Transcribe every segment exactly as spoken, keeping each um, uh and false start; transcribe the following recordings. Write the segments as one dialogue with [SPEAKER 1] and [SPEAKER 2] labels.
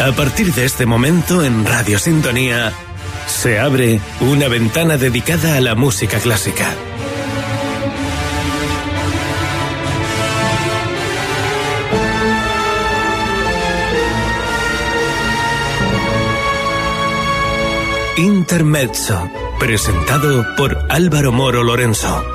[SPEAKER 1] A partir de este momento en Radio Sintonía se abre una ventana dedicada a la música clásica. Intermezzo, presentado por Álvaro Moro Lorenzo.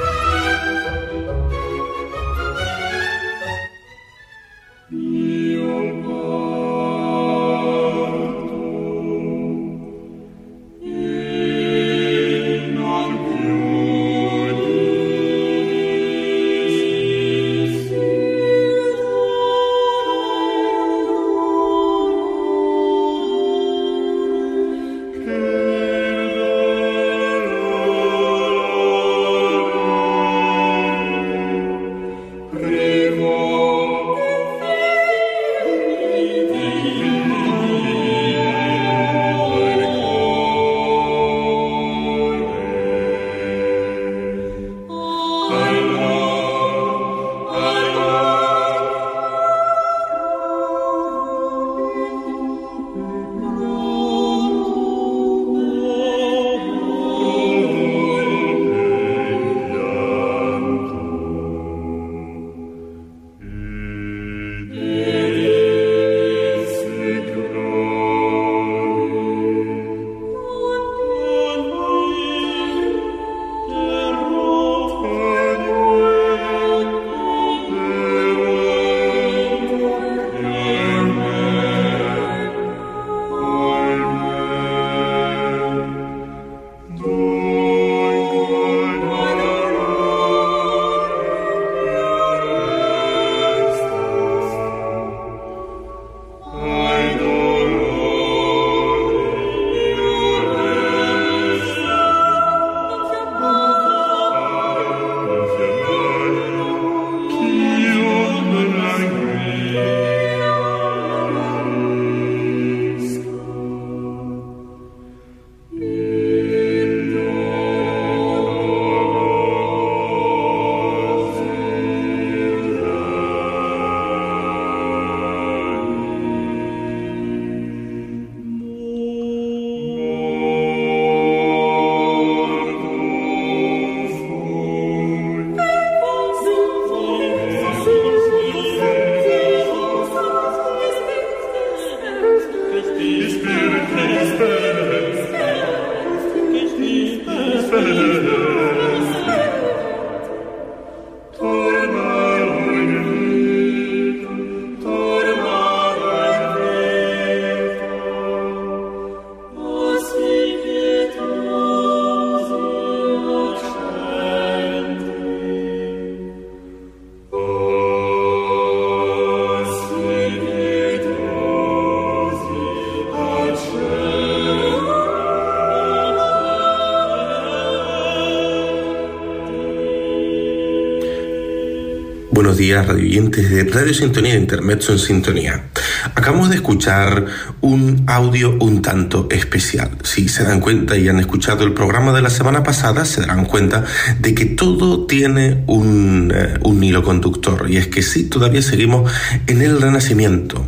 [SPEAKER 2] Buenos días, radioyentes de Radio Sintonía, Intermezzo en Sintonía. Acabamos de escuchar un audio un tanto especial. Si se dan cuenta y han escuchado el programa de la semana pasada, se darán cuenta de que todo tiene un, eh, un hilo conductor. Y es que sí, todavía seguimos en el Renacimiento.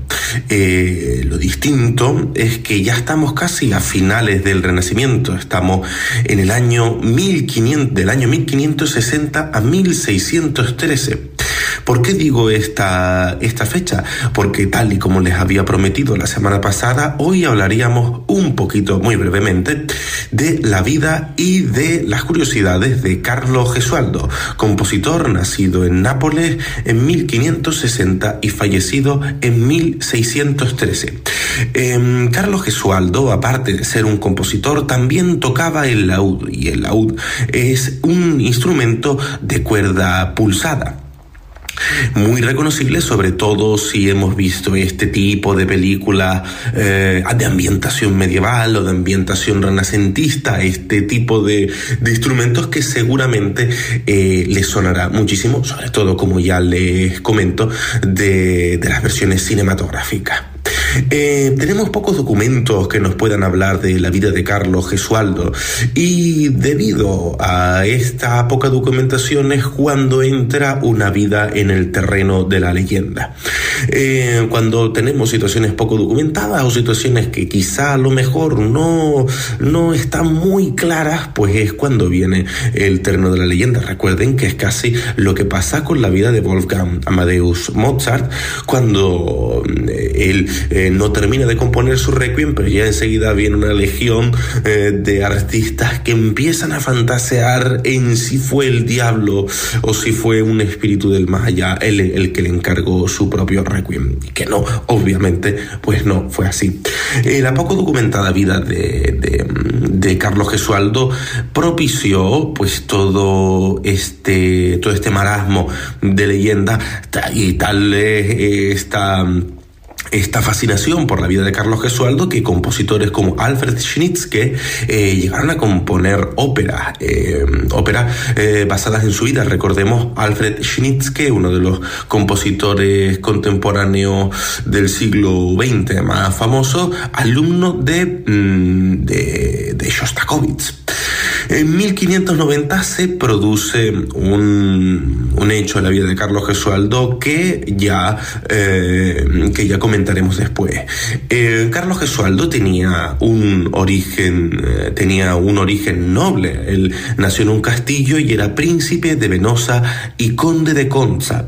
[SPEAKER 2] Eh, lo distinto es que ya estamos casi a finales del Renacimiento. Estamos en el año mil quinientos, del año mil quinientos sesenta a mil seiscientos trece. ¿Por qué digo esta, esta fecha? Porque tal y como les había prometido la semana pasada, hoy hablaríamos un poquito, muy brevemente, de la vida y de las curiosidades de Carlo Gesualdo, compositor nacido en Nápoles en mil quinientos sesenta y fallecido en mil seiscientos trece. Eh, Carlo Gesualdo, aparte de ser un compositor, también tocaba el laúd, y el laúd es un instrumento de cuerda pulsada. Muy reconocible, sobre todo si hemos visto este tipo de películas eh, de ambientación medieval o de ambientación renacentista, este tipo de, de instrumentos que seguramente eh, les sonará muchísimo, sobre todo, como ya les comento, de, de las versiones cinematográficas. Eh, tenemos pocos documentos que nos puedan hablar de la vida de Carlos Gesualdo, y debido a esta poca documentación es cuando entra una vida en el terreno de la leyenda. Eh, cuando tenemos situaciones poco documentadas o situaciones que quizá a lo mejor no, no están muy claras, pues es cuando viene el terreno de la leyenda. Recuerden que es casi lo que pasa con la vida de Wolfgang Amadeus Mozart, cuando él eh, no termina de componer su requiem, pero ya enseguida viene una legión eh, de artistas que empiezan a fantasear en si fue el diablo o si fue un espíritu del más allá el, el que le encargó su propio requiem, y que no, obviamente, pues no fue así. Eh, la poco documentada vida de, de, de Carlos Gesualdo propició pues todo este, todo este marasmo de leyenda, y tal es esta esta fascinación por la vida de Carlos Gesualdo que compositores como Alfred Schnitzke eh, llegaron a componer óperas, eh, óperas eh, basadas en su vida. Recordemos Alfred Schnitzke, uno de los compositores contemporáneos del siglo veinte más famoso, alumno de, de, de Shostakovich. En mil quinientos noventa se produce un, un hecho en la vida de Carlos Gesualdo que ya, eh, que ya comentaremos después. Eh, Carlos Gesualdo tenía un origen, eh, tenía un origen noble. Él nació en un castillo y era príncipe de Venosa y conde de Conza.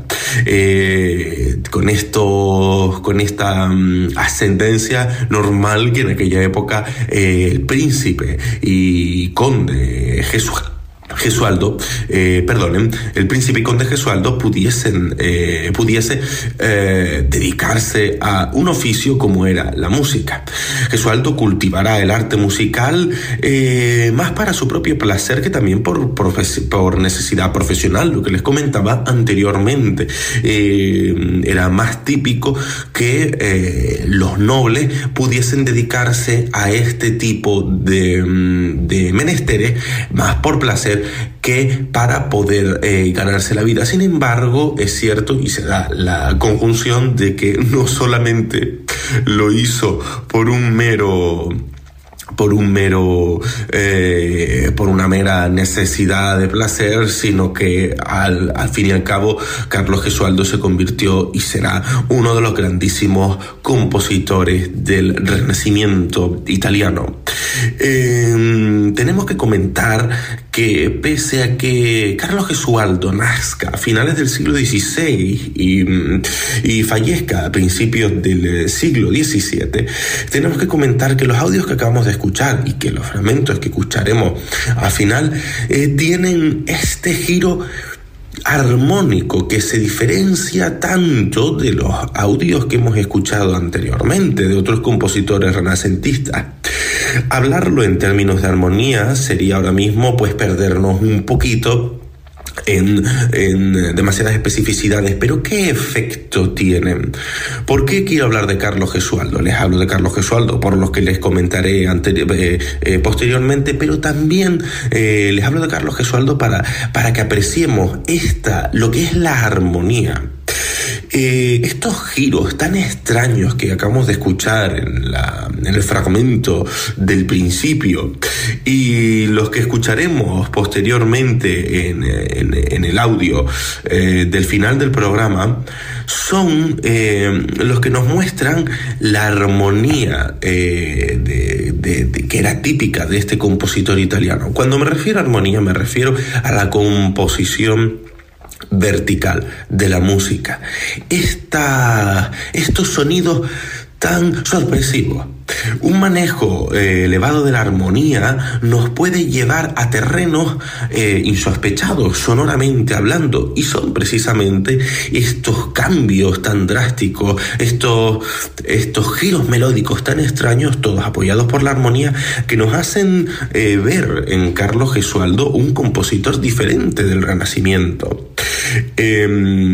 [SPEAKER 2] Eh, con esto, con esta um, ascendencia normal que en aquella época eh, el príncipe y conde Jesús Gesualdo, eh, perdonen, el príncipe y conde Gesualdo pudiesen, eh, pudiese eh, dedicarse a un oficio como era la música. Gesualdo cultivará el arte musical eh, más para su propio placer que también por, profes- por necesidad profesional, lo que les comentaba anteriormente. Eh, era más típico que eh, los nobles pudiesen dedicarse a este tipo de, de menesteres más por placer que para poder eh, ganarse la vida. Sin embargo, es cierto, y se da la conjunción de que no solamente lo hizo por un mero por un mero eh, por una mera necesidad de placer, sino que al, al fin y al cabo Carlos Gesualdo se convirtió y será uno de los grandísimos compositores del Renacimiento italiano. Eh, tenemos que comentar que pese a que Carlos Gesualdo nazca a finales del siglo dieciséis y, y fallezca a principios del siglo diecisiete, tenemos que comentar que los audios que acabamos de escuchar y que los fragmentos que escucharemos al final eh, tienen este giro armónico que se diferencia tanto de los audios que hemos escuchado anteriormente de otros compositores renacentistas. Hablarlo en términos de armonía sería ahora mismo pues perdernos un poquito En, en demasiadas especificidades, pero ¿qué efecto tienen? ¿Por qué quiero hablar de Carlos Gesualdo? Les hablo de Carlos Gesualdo por los que les comentaré anteri- eh, eh, posteriormente, pero también eh, les hablo de Carlos Gesualdo para, para que apreciemos esta, lo que es la armonía. Eh, estos giros tan extraños que acabamos de escuchar en, la, en el fragmento del principio y los que escucharemos posteriormente en, en, en el audio eh, del final del programa son eh, los que nos muestran la armonía eh, de, de, de, que era típica de este compositor italiano. Cuando me refiero a armonía me refiero a la composición vertical de la música. Esta, estos sonidos tan sorpresivos. Un manejo eh, elevado de la armonía nos puede llevar a terrenos eh, insospechados, sonoramente hablando, y son precisamente estos cambios tan drásticos, estos, estos giros melódicos tan extraños, todos apoyados por la armonía, que nos hacen eh, ver en Carlos Gesualdo un compositor diferente del Renacimiento. Eh,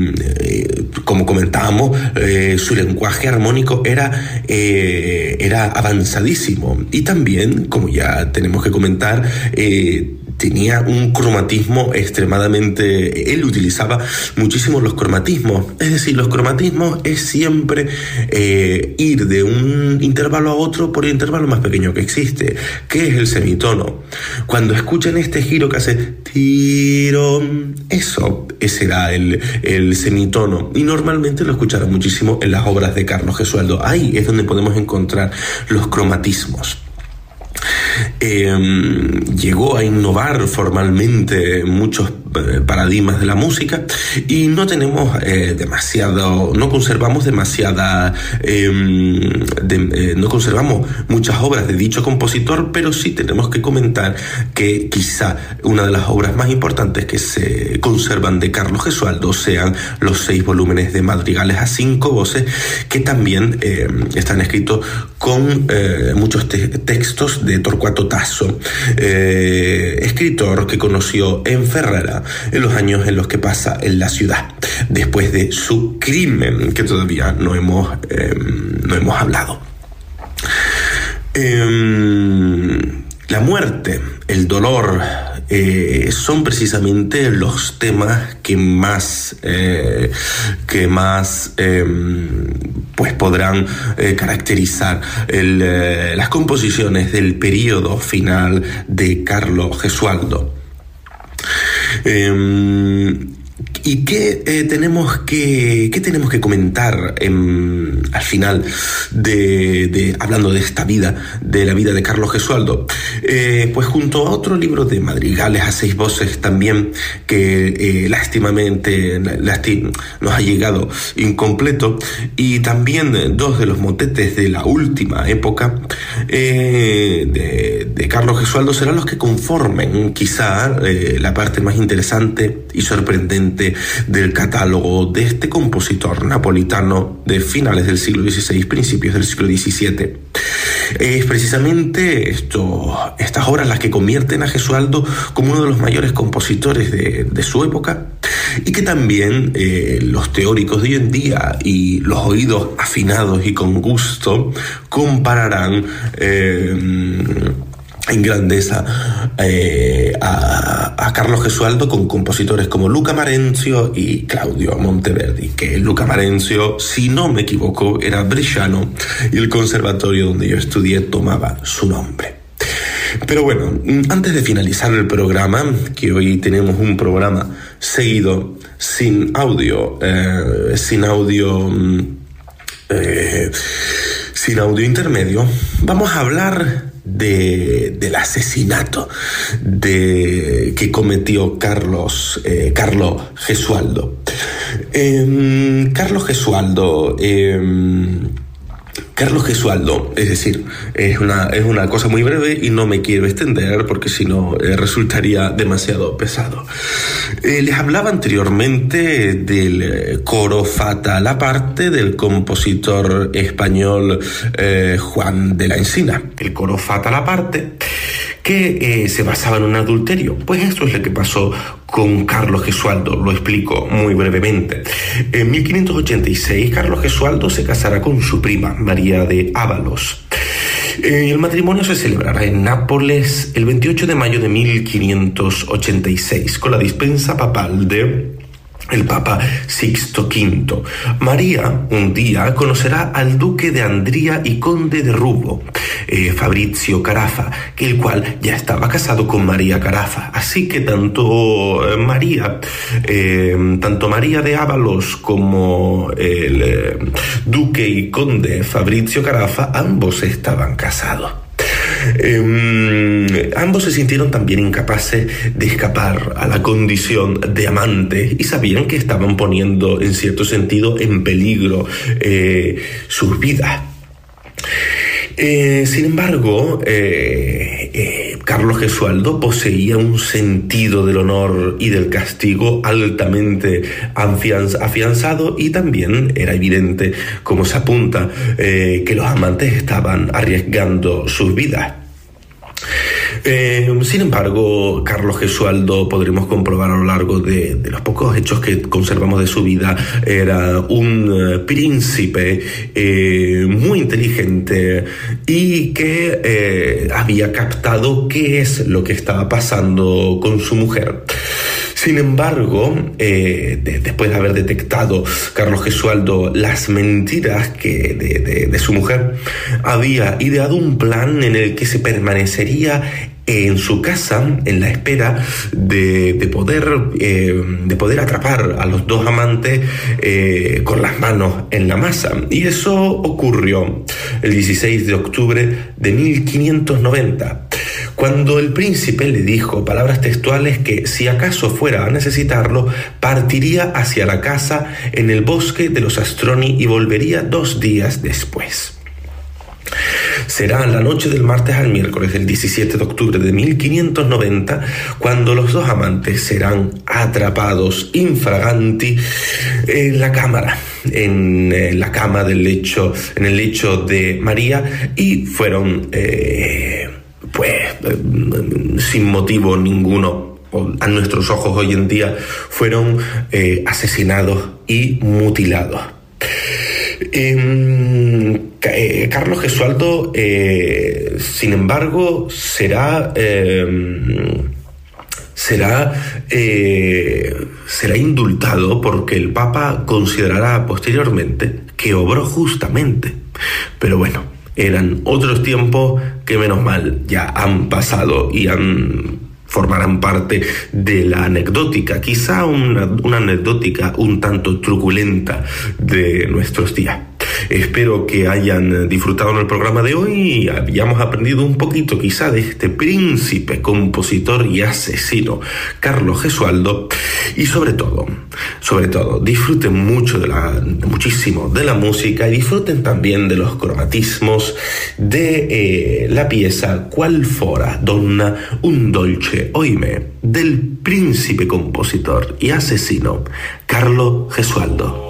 [SPEAKER 2] eh, como comentábamos, eh, su lenguaje armónico era, eh, era avanzadísimo, y también, como ya tenemos que comentar, eh, tenía un cromatismo extremadamente... Él utilizaba muchísimo los cromatismos. Es decir, los cromatismos es siempre eh, ir de un intervalo a otro por el intervalo más pequeño que existe, que es el semitono. Cuando escuchan este giro que hace tiro, eso, ese era el, el semitono. Y normalmente lo escucharán muchísimo en las obras de Carlos Gesualdo. Ahí es donde podemos encontrar los cromatismos. Eh, llegó a innovar formalmente muchos eh, paradigmas de la música y no tenemos eh, demasiado, no conservamos demasiada, eh, de, eh, no conservamos muchas obras de dicho compositor, pero sí tenemos que comentar que quizá una de las obras más importantes que se conservan de Carlos Gesualdo sean los seis volúmenes de madrigales a cinco voces, que también eh, están escritos con eh, muchos te- textos de Torcuato Tasso, eh, escritor que conoció en Ferrara en los años en los que pasa en la ciudad, después de su crimen, que todavía no hemos, eh, no hemos hablado. Eh, la muerte, el dolor, eh, son precisamente los temas que más, eh, que más eh, pues podrán eh, caracterizar el, eh, las composiciones del periodo final de Carlos Gesualdo. Eh, ¿Y qué eh, tenemos que qué tenemos que comentar en, al final de, de hablando de esta vida, de la vida de Carlos Gesualdo? Eh, pues junto a otro libro de madrigales a seis voces también que eh, lástimamente lasti- nos ha llegado incompleto, y también dos de los motetes de la última época eh, de, de Carlos Gesualdo serán los que conformen quizá eh, la parte más interesante y sorprendente del catálogo de este compositor napolitano de finales del siglo dieciséis, principios del siglo diecisiete. Es precisamente esto, estas obras las que convierten a Gesualdo como uno de los mayores compositores de, de su época, y que también eh, los teóricos de hoy en día y los oídos afinados y con gusto compararán eh, en grandeza eh, a, a Carlos Gesualdo con compositores como Luca Marenzio y Claudio Monteverdi, que Luca Marenzio, si no me equivoco, era bresciano y el conservatorio donde yo estudié tomaba su nombre. Pero bueno, antes de finalizar el programa, que hoy tenemos un programa seguido sin audio, eh, sin audio, eh, sin audio intermedio, vamos a hablar de, del asesinato de, que cometió Carlos, eh, Carlos Gesualdo. Eh, Carlos Gesualdo... Eh, Carlos Gesualdo, es decir, es una, es una cosa muy breve y no me quiero extender porque si no eh, resultaría demasiado pesado. Eh, les hablaba anteriormente del coro Fata la parte del compositor español eh, Juan de la Encina. El coro Fata la parte que eh, se basaba en un adulterio. Pues esto es lo que pasó con Carlos Gesualdo, lo explico muy brevemente. En mil quinientos ochenta y seis, Carlos Gesualdo se casará con su prima, María de Ábalos. El matrimonio se celebrará en Nápoles el veintiocho de mayo de mil quinientos ochenta y seis, con la dispensa papal de el Papa Sixto quinto. María un día conocerá al duque de Andría y conde de Rubo, eh, Fabrizio Carafa, el cual ya estaba casado con María Carafa. Así que tanto eh, María, eh, tanto María de Ábalos como el eh, duque y conde Fabrizio Carafa, ambos estaban casados. Eh, ambos se sintieron también incapaces de escapar a la condición de amantes y sabían que estaban poniendo en cierto sentido en peligro eh, sus vidas. Eh, sin embargo, eh, eh, Carlos Gesualdo poseía un sentido del honor y del castigo altamente afianz- afianzado, y también era evidente, como se apunta, eh, que los amantes estaban arriesgando sus vidas. Eh, sin embargo, Carlos Gesualdo, podremos comprobar a lo largo de, de los pocos hechos que conservamos de su vida, era un uh, príncipe eh, muy inteligente y que eh, había captado qué es lo que estaba pasando con su mujer. Sin embargo, eh, de, después de haber detectado Carlos Gesualdo las mentiras que de, de, de su mujer, había ideado un plan en el que se permanecería en su casa en la espera de, de, poder, eh, de poder atrapar a los dos amantes eh, con las manos en la masa. Y eso ocurrió el dieciséis de octubre de mil quinientos noventa. Cuando el príncipe le dijo, palabras textuales, que si acaso fuera a necesitarlo, partiría hacia la casa en el bosque de los Astroni y volvería dos días después. Será la noche del martes al miércoles del diecisiete de octubre de mil quinientos noventa cuando los dos amantes serán atrapados infraganti en la cámara, en eh, la cama del lecho, en el lecho de María, y fueron eh, pues eh, sin motivo ninguno, a nuestros ojos hoy en día, fueron eh, asesinados y mutilados. Eh, eh, Carlos Gesualdo, eh, sin embargo, será eh, será eh, será indultado porque el Papa considerará posteriormente que obró justamente. Pero bueno, eran otros tiempos que, menos mal, ya han pasado y han formarán parte de la anecdótica, quizá una, una anecdótica un tanto truculenta de nuestros días. Espero que hayan disfrutado en el programa de hoy y hayamos aprendido un poquito quizá de este príncipe, compositor y asesino Carlos Gesualdo, y sobre todo, sobre todo, disfruten mucho de la, muchísimo de la música y disfruten también de los cromatismos de eh, la pieza Qual fora donna un dolce oime del príncipe, compositor y asesino Carlos Gesualdo.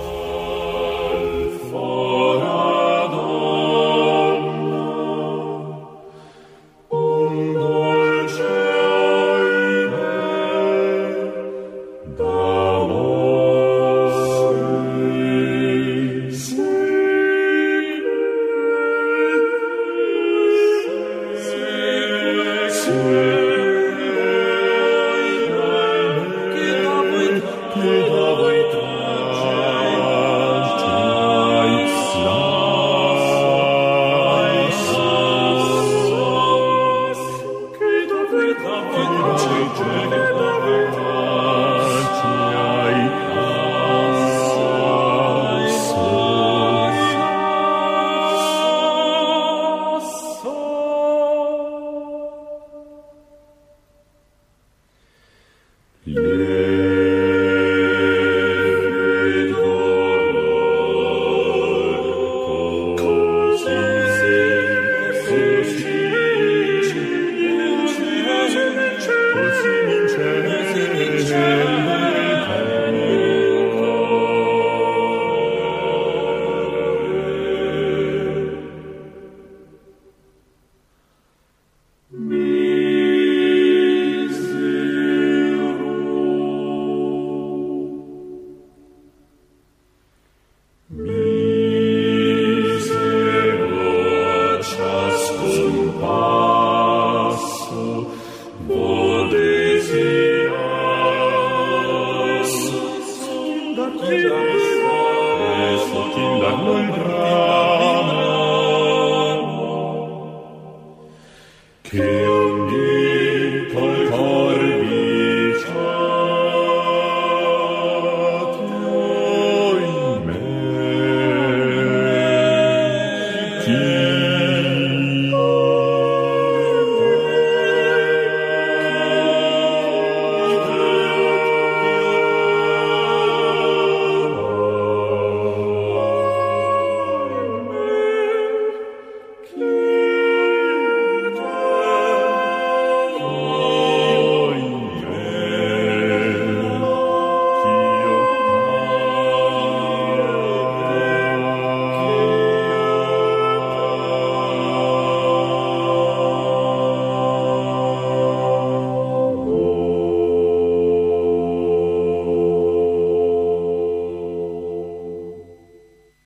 [SPEAKER 3] Ti